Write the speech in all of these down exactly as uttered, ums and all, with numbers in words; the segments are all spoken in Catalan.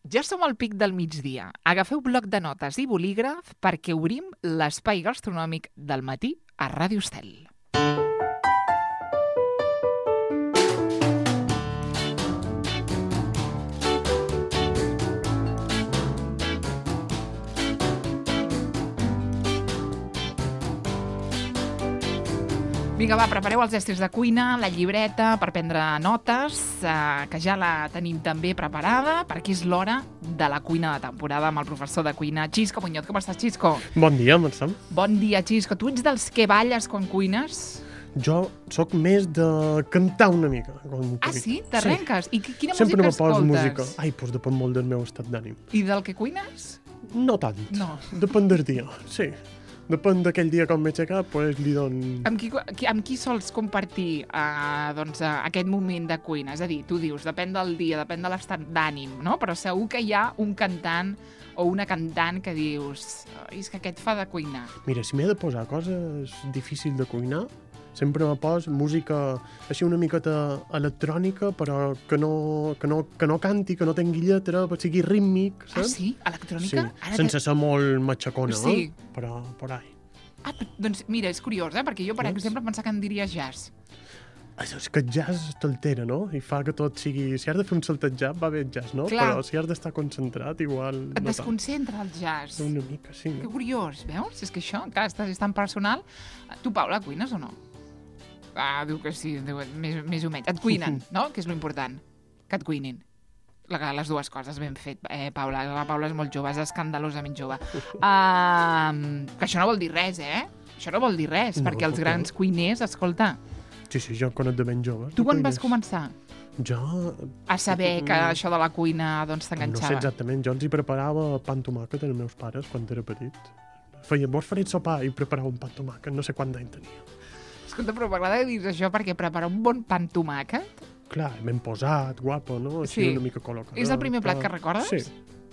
Ja som al pic del migdia. Agafeu bloc de notes i bolígraf perquè obrim l'espai gastronòmic del matí a Ràdio Estel. Vinga, va, prepareu els estris de cuina, la llibreta per prendre notes, eh, que ja la tenim també preparada, perquè és l'hora de la cuina de temporada amb el professor de cuina, Xisco Muñoz. Com estàs, Xisco? Bon dia, Marçal. Bon dia, Xisco. Tu ets dels que balles quan cuines? Jo sóc més de cantar una mica. Com Ah, sí? T'arrenques? I quina Sempre música me poso escoltes? música. Ai, doncs depèn molt del meu estat d'ànim. I del que cuines? No tant. No. Depèn del dia, sí. Depèn d'aquell dia com m'he aixecat, doncs li dono... Amb qui, qui- amb qui sols compartir eh, doncs, eh, aquest moment de cuina? És a dir, tu dius, depèn del dia, depèn de l'estat d'ànim, no? Però segur que hi ha un cantant o una cantant que dius, "Ai, és que aquest fa de cuinar." Mira, si m'he de posar coses difícils de cuinar, sempre me poso música així una miqueta electrònica, però que no, que no, que no canti, que no tingui lletra, que sigui rítmic, Ah, saps? sí? Electrònica? Sí, sense ser molt matxacona, Sí. eh? Però por ahí. Ah, però, doncs mira, és curiós, eh? Perquè jo, per Veus? exemple, pensava que em diries jazz. És que el jazz t'altera, no? I fa que tot sigui... Si has de fer un saltejat, va bé el jazz, no? Clar. Però si has d'estar concentrat, igual... Et no tant. desconcentra el jazz. Una mica, sí. Que curiós, veus? És que això, clar, estàs és tan personal. Tu, Paula, cuines o no? Ah, diu que sí, diu, més, més o menys. Et cuinen, no? Que és lo important. Que et cuinin. La, les dues coses ben fet, eh, Paula. La Paula és molt jove, és escandalosament jove. Uh, que això no vol dir res, eh? Això no vol dir res, No, perquè els no. grans cuiners, escolta, Sí, sí, jo conec de ben jove. tu quan vas començar Jo... a saber que això de la cuina doncs No sé t'enganxava? exactament, jo els hi preparava pa amb tomàquet als meus pares quan era petit. Feia, vos faré sopar i preparava un pa amb tomàquet, no sé quant d'any tenia. Escolta, però m'agrada dir això perquè preparar un bon pa amb tomàquet Clar, ben posat, guapo, no? Així Sí. una mica col·locat. és el primer plat que recordes? Sí.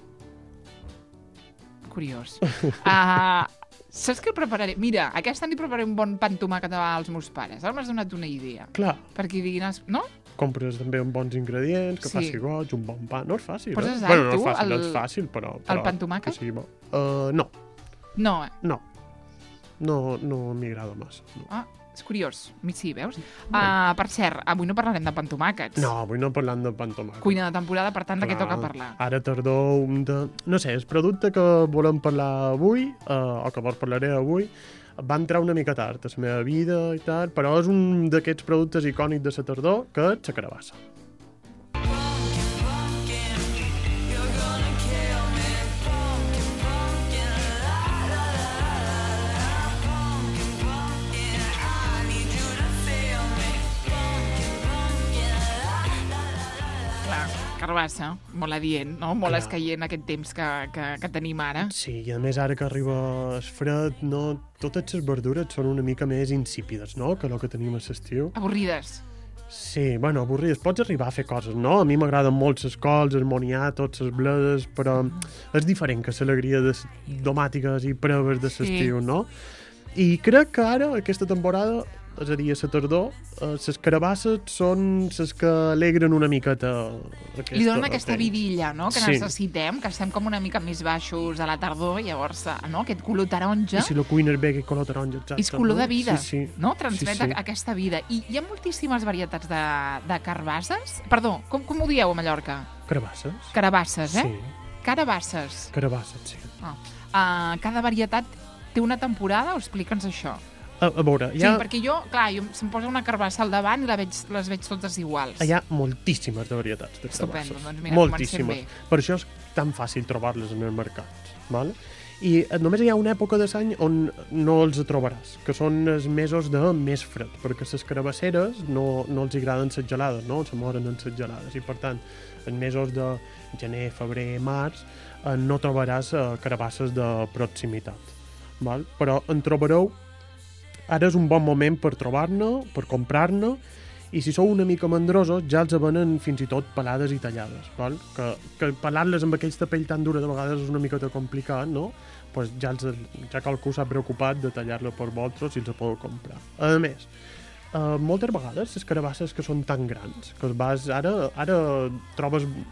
Curiós. Uh, saps què prepararé? Mira, aquest any li prepararé un bon pa amb tomàquet als meus pares. Ara m'has donat una idea. Clar, Perquè diguin, no? compres també uns bons ingredients, que Sí. faci goig, un bon pa. No és fàcil, Poses eh? all, Bueno, no tu, és fàcil, el- és fàcil, però... el però pa amb tomàquet? Que sigui bo. Uh, no, No, eh? no. No, no m'hi agrada massa. No. Ah, és curiós. A mi sí, veus? Uh, per cert, avui no parlarem de pa amb tomàquets. no, avui no parlant de pa amb tomàquet. Cuina de temporada, per tant, de què Clar, toca parlar? Ara tardor un de... No sé, el producte que volem parlar avui, eh, o que vos parlaré avui, va entrar una mica tard a la meva vida i tal, però és un d'aquests productes icònics de la tardor, que és la carabassa. Clar, carbassa, molt adient, no? Molt Clar. escaient aquest temps que, que, que tenim ara. Sí, i a més ara que arriba el fred, no, totes les verdures són una mica més insípides, no?, que el que tenim a l'estiu. Avorrides. Sí, bueno, avorrides. Pots arribar a fer coses, no? A mi m'agraden molt les cols, el moniato, les bledes, però és diferent que l'alegria de les domàtiques i preves de Sí. l'estiu, no? I crec que ara, aquesta temporada, és a dir, a la tardor, eh, les carabasses són les que alegren una miqueta aquesta Li donen aquesta temps. vidilla, no?, que Sí. necessitem, que estem com una mica més baixos a la tardor, i llavors, eh, no?, aquest color taronja I si lo cuines bé, aquest color taronja, exacte. és color no? de vida, Sí, sí. no?, transmet Sí, sí. aquesta vida. I hi ha moltíssimes varietats de, de carbasses. Perdó, com, com ho dieu a Mallorca? Carabasses? Carabasses, eh? Sí, Carabasses. carabasses, sí. Ah. Uh, cada varietat té una temporada, o explica'ns això? A, a veure, hi Sí, ha, perquè jo, clar, jo, se'm posa una carbassa al davant i la veig, les veig totes iguals. hi ha moltíssimes de varietats de Estupendo, carabasses. doncs mira, moltíssimes. comencem bé. Per això és tan fàcil trobar-les en els mercats. Vale? I eh, només hi ha una època de l'any on no els trobaràs, que són els mesos de més fred, perquè les carabasseres no, no els agraden les gelades, no? Se moren en les gelades, i per tant, en mesos de gener, febrer, març, eh, no trobaràs eh, carabasses de proximitat. Val? Però en trobareu. Ara és un bon moment per trobar-ne, per comprar-ne, i si sou una mica mandrosos ja els venen fins i tot pelades i tallades, val? Que, que pelar-les amb aquells pell tan dura de vegades és una miqueta complicat, no? Pues ja, els, ja qualcú s'ha preocupat de tallar-la per vosaltres i els la podeu comprar. A més, eh, moltes vegades les carabasses que són tan grans, que vas, ara, ara trobes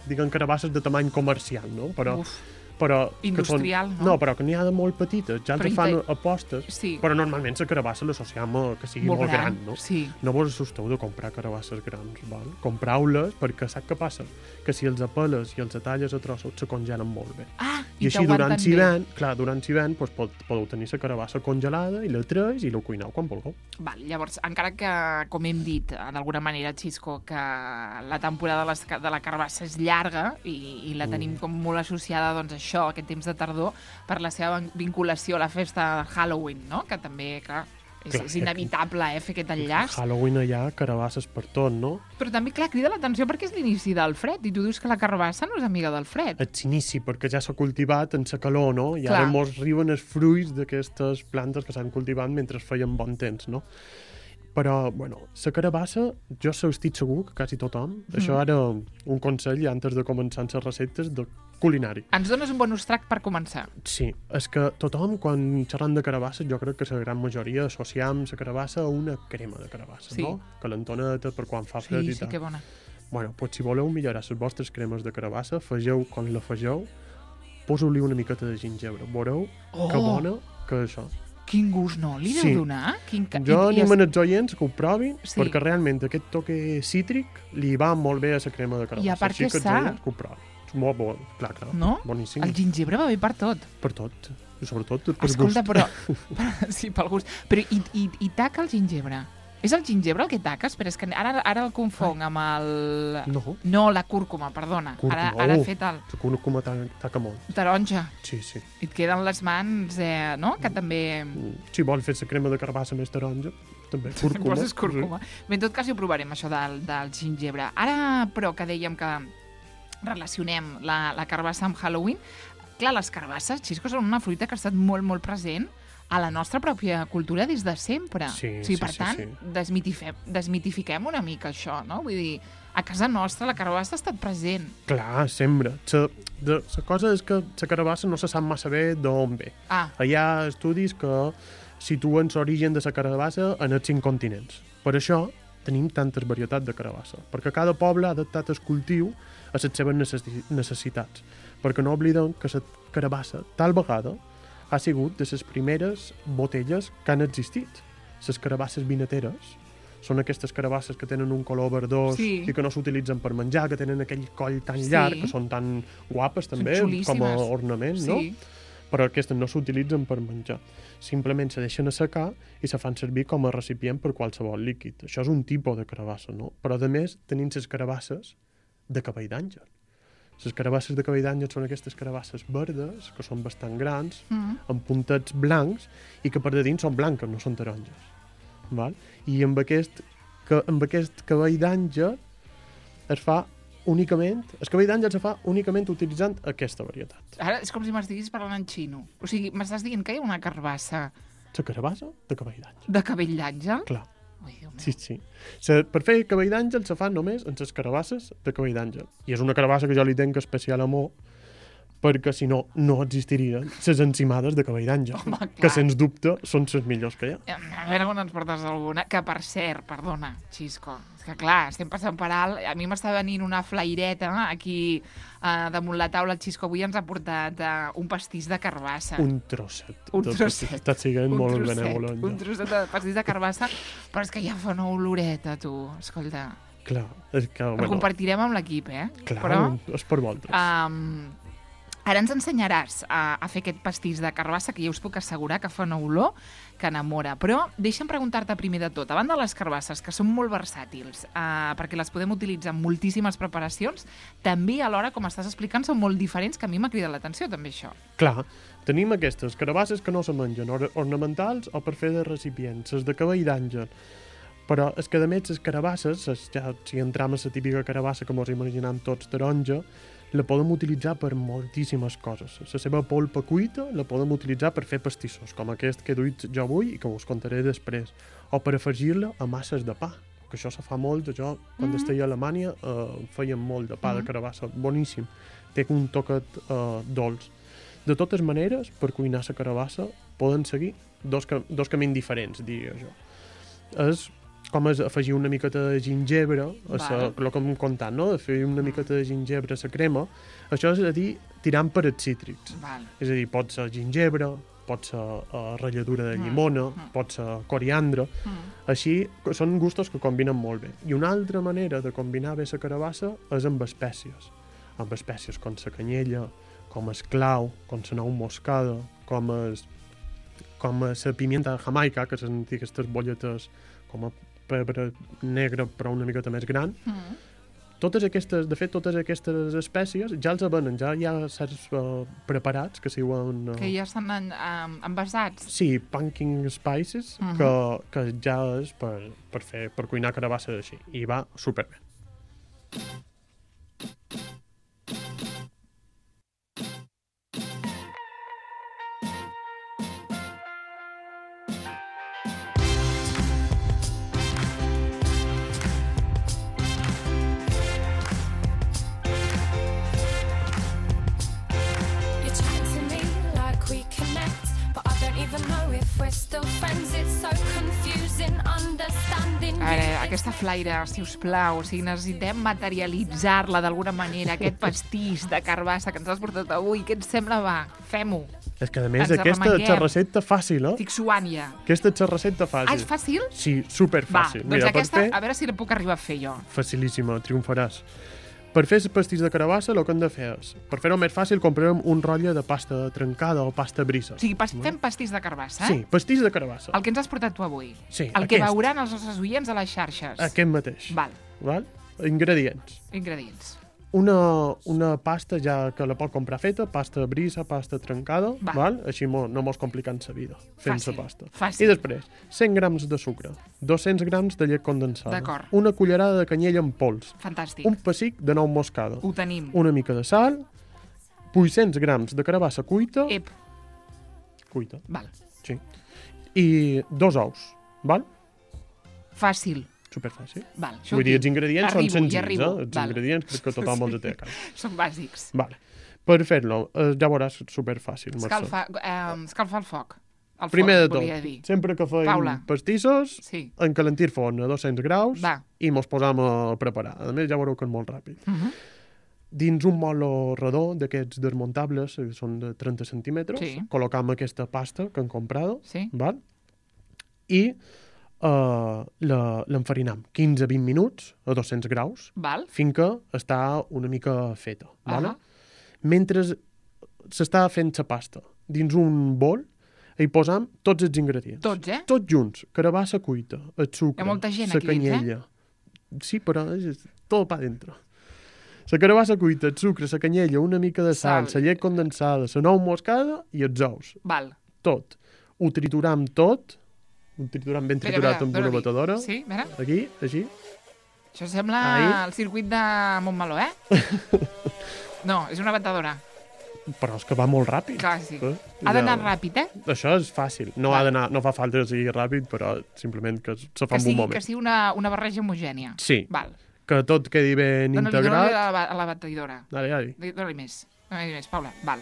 diguem carabasses de tamany comercial, no? Però, Uf. però Industrial, que són, no? No, però que n'hi ha de molt petites, ja Però els i fan te- apostes, Sí. però normalment la carabassa l'associem a que sigui molt, Molt gran, gran, no? sí. No vos assusteu de comprar carabasses grans, val? Comprau-les perquè sap què passa? Que si els apeles i els talles a trossos se congelen molt bé. Ah, I, i, així durant t'aguanten bé. l'hivern, clar, durant l'hivern doncs, pod, podeu tenir la carabassa congelada i la treus i la cuineu quan vulgueu. Val, llavors, encara que, com hem dit, eh, d'alguna manera, Xisco, que la temporada de, les, de la carbassa és llarga i, i la tenim com molt associada doncs, a això, a aquest temps de tardor, per la seva vinculació a la festa de Halloween, no? Que també, clar, és, Clar, és inevitable eh, fer aquest enllaç. Halloween hi ha carabasses per tot, no? Però també, clar, crida l'atenció perquè és l'inici del fred i tu dius que la carbassa no és amiga del fred. És inici, perquè ja s'ha cultivat en la calor, no? I Clar. ara mos arriben els fruits d'aquestes plantes que s'han cultivat mentre feien bon temps, no? Però, bueno, la carabassa, jo estic segur que quasi tothom, mm. això era un consell ja antes de començar les receptes de culinari. Ens dones un bonus track per començar. Sí, és que tothom, quan xerram de carabassa, jo crec que la gran majoria associam la carabassa a una crema de carabassa, Sí. no? Calentoneta per quan fa fred Sí, i sí, tal. que bona. Bueno, doncs si voleu millorar les vostres cremes de carabassa, afegeu, quan l'afegeu, poseu-li una miqueta de gingebre. Veureu Oh! que bona que és això. Quin gust, no? Li deu Sí. donar? Quin ca... Jo I- i animo els oients que ho provin, Sí. perquè realment aquest toque cítric li va molt bé a la crema de carabassa. I a part Així que que els sa. oients que ho provin. És molt bo, clar, clar. No? Boníssim. El gingebre va bé per tot. Per tot. I sobretot per Escolta, gust. però... sí, pel gust. Però i, i, i taca el gingebre? És el gingebre el que taca? Espera, és que ara, ara el confong amb el... No. No, la cúrcuma, perdona. Cúrcuma. Ara, ara Oh. he fet el La cúrcuma ta- taca molt. taronja. Sí, sí. I et queden les mans, eh, no? Que també... Si vol fer la crema de carabassa més taronja, també cúrcuma. Poses cúrcuma. Bé, en tot cas, hi ho provarem, això del, del gingebre. Ara, però, que dèiem que relacionem la, la carbassa amb Halloween, clar, les carbasses, Xisco, són una fruita que ha estat molt, molt present a la nostra pròpia cultura des de sempre. Sí, o sigui, sí, per sí, tant, sí. desmitifiquem, desmitifiquem una mica això, no? Vull dir, a casa nostra la carbassa ha estat present. Clar, sempre. La, de, la cosa és que la carabassa no se sap massa bé d'on ve. Ah, Hi ha estudis que situen l'origen de la carabassa en els cinc continents. Per això tenim tantes varietats de carabassa, perquè cada poble ha adaptat el cultiu a les seves necessi- necessitats. Perquè no oblidem que la carabassa, tal vegada, ha sigut de les primeres botelles que han existit. Les carabasses vinateres són aquestes carabasses que tenen un color verdós Sí. i que no s'utilitzen per menjar, que tenen aquell coll tan Sí. llarg, que són tan guapes també, com a xulíssimes. ornament, no? sí. Però aquestes no s'utilitzen per menjar. Simplement se deixen assecar i se fan servir com a recipient per qualsevol líquid. Això és un tipus de carabassa, no? Però, a més, tenim les carabasses de cabell d'àngel. Les carabasses de cabell d'àngel són aquestes carabasses verdes, que són bastant grans, Mm. amb puntets blancs, i que per de dins són blanques, no són taronges. Val? I amb aquest, que, amb aquest cabell d'àngel es fa únicament... El cabell d'àngel se fa únicament utilitzant aquesta varietat. Ara és com si m'estiguis parlant en xino. O sigui, m'estàs dient que hi ha una carbassa La carabassa de cabell d'àngel. de cabell d'àngel? Clar, Ui, Déu meu. sí, sí. Se, per fer cabell d'àngel se fa només en les carabasses de cabell d'àngel. I és una carabassa que jo li tenc especial amor, perquè si no, no existirien les encimades de cabell d'àngel, Home, clar. que sens dubte són les millors que hi ha. A veure on ens portes alguna. Que, per cert, perdona, Xisco, és que clar, estem passant per alt. A mi m'està venint una flaireta aquí uh, damunt la taula. El Xisco avui ens ha portat uh, un pastís de carbassa. Un trosset. Un de trosset. pastís. Estàs sent Un molt trosset, benèvolant. un ja. trosset de pastís de carbassa, però és que ja fa una oloreta, tu. Escolta, Clar, és que, el bueno, compartirem amb l'equip, eh? clar, Però, és per vosaltres. um, ara ens ensenyaràs a, a fer aquest pastís de carbassa, que ja us puc assegurar que fa una olor que enamora. Però deixa'm preguntar-te primer de tot, a banda de les carbasses, que són molt versàtils, uh, perquè les podem utilitzar en moltíssimes preparacions, també alhora, com estàs explicant, són molt diferents, que a mi m'ha cridat l'atenció, també, això. Clar, tenim aquestes carabasses que no se mengen, or ornamentals o per fer de recipients, les de cabell d'àngel. Però és que, a més, les carabasses, les, ja, si entram a la típica carabassa que mos imaginem tots taronja, la podem utilitzar per moltíssimes coses. La seva polpa cuita la podem utilitzar per fer pastissos, com aquest que he duit jo avui i que us contaré després, o per afegir-la a masses de pa, que això se fa molt. Jo, quan Mm. estigui a Alemanya, eh, feien molt de pa Mm. de carabassa, boníssim. Té un toquet eh, dolç. De totes maneres, per cuinar la carabassa poden seguir dos, ca dos camins diferents, diria jo. És com és afegir una miqueta de gingebre, a sa, Vale. el que hem contat, no? De fer una miqueta de gingebre a la crema. Això és a dir, tirant per els cítrics. Val. És a dir, pot ser gingebre, pot ser uh, ratlladura de Mm, llimona, mm. pot ser coriandre. Mm. Així, són gustos que combinen molt bé. I una altra manera de combinar bé la carabassa és amb espècies. Amb espècies com la canyella, com el clau, com la nou moscada, com es, com la pimienta jamaica, que són aquestes bolletes com a pebre negre però una miqueta més gran. Mm. Totes aquestes, de fet, totes aquestes espècies ja els venen, ja hi ha certs uh, preparats que s'hi diuen... Uh, Que ja estan en, um, envasats. Sí, pumpkin spices, Mhm. que, que ja és per, per, fer, per cuinar carabassa així. I va superbé. You chat to me like we connect, but I don't even know if we're still friends. It's so confusing understanding. A veure, you. aquesta flaire, si us plau, o sigui, necessitem materialitzar-la d'alguna manera, aquest pastís de carbassa que ens has portat avui. Què et sembla, va? Fem-ho. És que, a més, Ens aquesta arremanguem. és la recepta fàcil, eh? Estic suant ja. Aquesta és la recepta fàcil. Ah, és fàcil? Sí, Va, superfàcil. doncs Mira, aquesta, per fer... a veure si la puc arribar a fer jo. Facilíssima, triomfaràs. Per fer el pastís de carabassa, el que hem de fer és, per fer-ho més fàcil, comprarem un rotlle de pasta trencada o pasta brisa. O sigui, pas, fem pastís de carbassa, Sí, eh? pastís de carabassa. El que ens has portat tu avui. Sí, El que aquest. veuran els nostres oients a les xarxes. Aquest mateix. Val, Val? Ingredients. ingredients. Una, una pasta ja que la pot comprar feta, pasta brisa, pasta trencada, Va. val? Així mo, no mos complicant la vida fent Fàcil, la pasta. fàcil. I després, cent grams de sucre, dos-cents grams de llet condensada, D'acord. una cullerada de canyella en pols, Fantàstic. un pessic de nou moscada, Ho tenim. una mica de sal, vuit-cents grams de carabassa cuita, Ep, cuita, val. sí, i dos ous, val? Fàcil. Superfàcil. Val. Això Vull ho dir, els tinc. ingredients Arribo, són hi senzills, arribo. eh? Els Val. ingredients crec que tothom els té a casa. Són bàsics. Vale. Per fer-lo, eh, ja veuràs, superfàcil, Mercè. Escalfa, eh, escalfa el foc. El Primer de forn, tot, volia dir. sempre que feim Paula. pastissos, Sí. encalentir forn a dos-cents graus Va. i mos posam a preparar. A més, ja veureu que és molt ràpid. Uh -huh. Dins un molo redó d'aquests desmuntables, que són de trenta centímetres, Sí. col·locam aquesta pasta que hem comprat, Sí. val? I uh, l'enfarinam quinze a vint minuts a dos-cents graus, Val. fins que està una mica feta. Vale? Ahà. Mentre s'està fent la pasta dins un bol, hi posam tots els ingredients. Tots, eh? Tots junts. Carabassa cuita, el sucre, Hi ha molta gent la aquí dins, eh? canyella. Sí, però és tot pa dintre. La carabassa cuita, el sucre, la canyella, una mica de sal, Sal. la llet condensada, la nou moscada i els ous. Val. Tot. Ho trituram tot, ho trituram ben triturat amb una dóna-li. batedora. Sí, a veure. Aquí, així. Això sembla Ahí. el circuit de Montmeló, eh? No, és una batedora. Però és que va molt ràpid. Clar, sí. Eh? Ha d'anar Ja- ràpid, eh? Això és fàcil. No, Val. ha d'anar, no fa falta que sigui ràpid, però simplement que se fa Que en un sigui, moment. que sigui una, una barreja homogènia. Sí, Val. que tot quedi ben Dóna-li, dóna-li integrat. a la, a la batedora. Dale, dale. Dóna-li més. Dóna-li més, Paula. Val.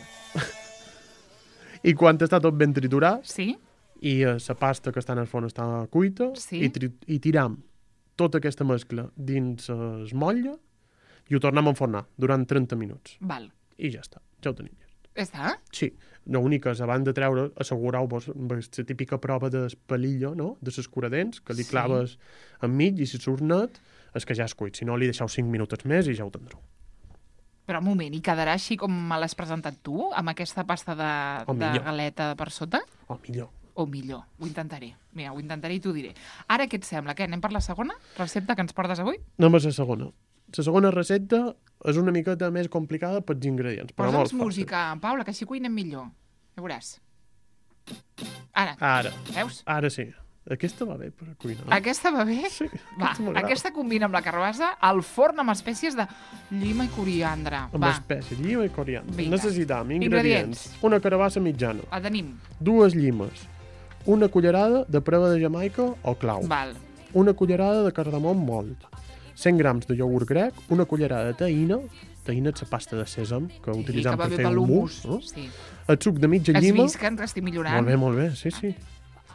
I quan està tot ben triturat Sí? i eh, la pasta que està en el forn està cuita, Sí. i, tri i tiram tota aquesta mescla dins el motlle i ho tornem a enfornar durant trenta minuts. Val. I ja està, ja ho tenim. Ja està? Sí, l'únic és, abans de treure, assegureu-vos amb la típica prova d'espalillo, no?, de les curadents, que li Sí. claves enmig i si surt net, és que ja és cuit. Si no, li deixeu cinc minutets més i ja ho tindreu. Però un moment, i quedarà així com me l'has presentat tu, amb aquesta pasta de, O de millor. galeta per sota? O millor. O millor, ho intentaré. Mira, ho intentaré i t'ho diré. Ara què et sembla? Què, anem per la segona recepta que ens portes avui? Anem a la segona. La segona recepta és una miqueta més complicada pels ingredients, però molt Posa'ns fàcil. música, Paula, que així cuinem millor. Ja veuràs. Ara, Ara, veus? ara sí. Aquesta va bé per cuinar. Aquesta va bé? Sí, Va, aquesta m'agrada. aquesta combina amb la carbassa al forn amb espècies de llima i coriandre. Amb Va, espècies, llima i coriandre. Vinga. Necessitam ingredients. Ingredients. Una carabassa mitjana, la tenim. dues llimes, una cullerada de preva de Jamaica o clau, Val. una cullerada de cardamom mòlt, cent grams de iogurt grec, una cullerada de taïna, taïna és la pasta de sèsam que Sí, utilitzam que va per bé fer per un l'humus. mousse, no? Sí. El suc de mitja Has llima. vist que ens estic millorant? Molt bé, molt bé, sí, sí.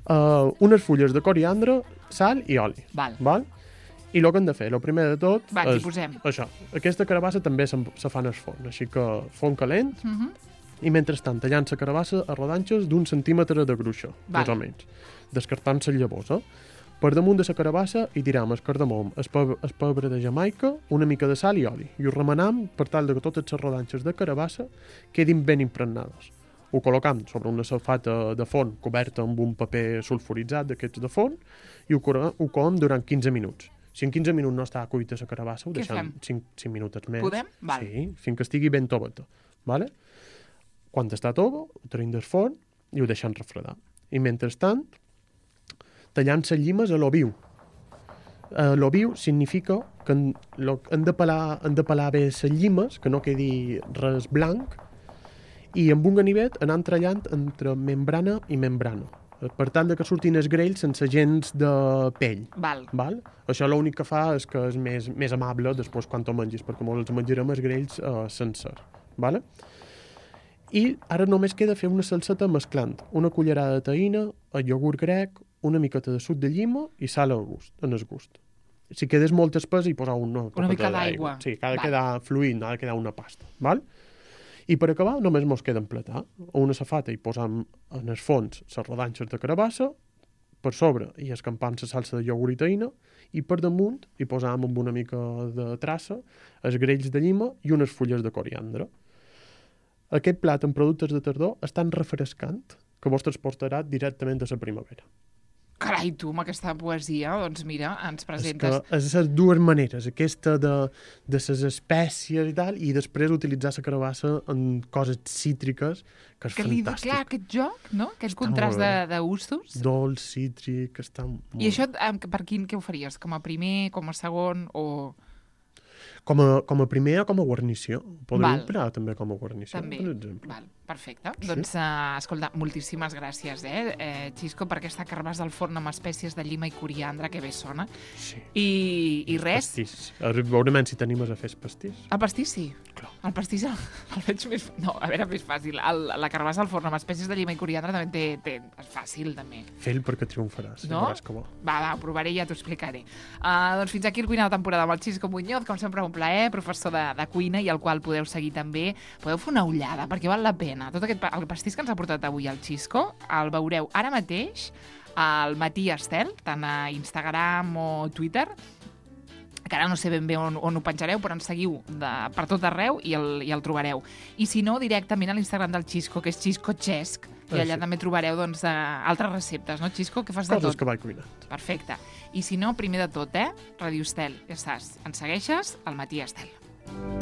Uh, unes fulles de coriandre, sal i oli. Val. Val? I el que hem de fer, el primer de tot... Va, és t'hi posem. això. Aquesta carabassa també se, se fa en el forn, així que forn calent, Uh -huh. i mentrestant tallant la carabassa a rodanxes d'un centímetre de gruixa, Val. més o menys, descartant les llavors. Eh? Per damunt de la carabassa hi tiram el cardamom, el pebre, el pebre de Jamaica, una mica de sal i oli, i ho remenam per tal de que totes les rodanxes de carabassa quedin ben impregnades. Ho col·locam sobre una safata de forn coberta amb un paper sulfuritzat d'aquests de forn i ho, co- ho coem durant quinze minuts. Si en quinze minuts no està cuita la carabassa, ho Què deixem fem? cinc, cinc minuts més. Podem? Val. Sí, fins que estigui ben tobeta. Vale? Quan està tova, ho treim del forn i ho deixem refredar. I mentrestant, tallant les llimes a lo viu. Uh, lo viu significa que en, lo, hem, de pelar, hem de pelar bé les llimes, que no quedi res blanc, i amb un ganivet anar tallant entre membrana i membrana, per tal de que surtin els grells sense gens de pell. Val. Val? Això l'únic que fa és que és més, més amable després quan ho mengis, perquè molts els menjarem els grells uh, sencer. Vale? I ara només queda fer una salseta mesclant una cullerada de taïna, el iogurt grec, una miqueta de suc de llima i sal al gust, en el gust. Si quedés molt espès, hi posar una, Una mica d'aigua. Sí, que ha de Val. quedar fluid, no ha de quedar una pasta. Val? I per acabar, només mos queda empletar. A una safata hi posam en el fons les rodanxes de carabassa, per sobre hi escampam la salsa de iogurt i taïna, i per damunt hi posam amb una mica de traça els grells de llima i unes fulles de coriandre. Aquest plat amb productes de tardor és tan refrescant que vos transportarà directament a la primavera. Carai, tu, amb aquesta poesia, doncs mira, ens És presentes... que és les dues maneres, aquesta de, de les espècies i tal, i després utilitzar la carabassa en coses cítriques, que és Que li, fantàstic. clar, aquest joc, no? Aquest Està contrast molt de, bé. de gustos. Dolç, cítric, està molt... I això, em, per quin, què ho faries? Com a primer, com a segon, o... Com a, com a primer o com a guarnició. Podríem Val. emprar també com a guarnició, També. per exemple. Val, perfecte. Sí. Doncs, uh, escolta, moltíssimes gràcies, eh, eh, Xisco, per aquesta carbassa al forn amb espècies de llima i coriandre, que bé sona. Sí. I, i res, Pastís. A veurem si tenim a fer pastís. el pastís sí. Clar. El pastís el, el veig més... No, a veure, més fàcil. El, la carbassa al forn amb espècies de llima i coriandre també té, té, és fàcil, també. Fes-lo perquè triomfaràs. No? Veuràs que bo. Va, va, ho provaré i ja t'ho explicaré. Uh, doncs fins aquí el Cuina de temporada amb el Xisco Muñoz, com sempre un plaer, professor de, de cuina, i el qual podeu seguir també. Podeu fer una ullada, perquè val la pena. Tot aquest, pa- el pastís que ens ha portat avui el Xisco el veureu ara mateix al Matí Estel, tant a Instagram o Twitter, que ara no sé ben bé on, on ho penjareu, però ens seguiu de, per tot arreu i el, i el trobareu. I si no, directament a l'Instagram del Xisco, que és Xisco Xesc, i Ah, allà sí. també trobareu doncs, eh, altres receptes, no, Xisco? Que fas de Coses tot. que vaig cuinant. Perfecte. I si no, primer de tot, eh? Radio Estel, ja saps, ens segueixes al Matí Estel.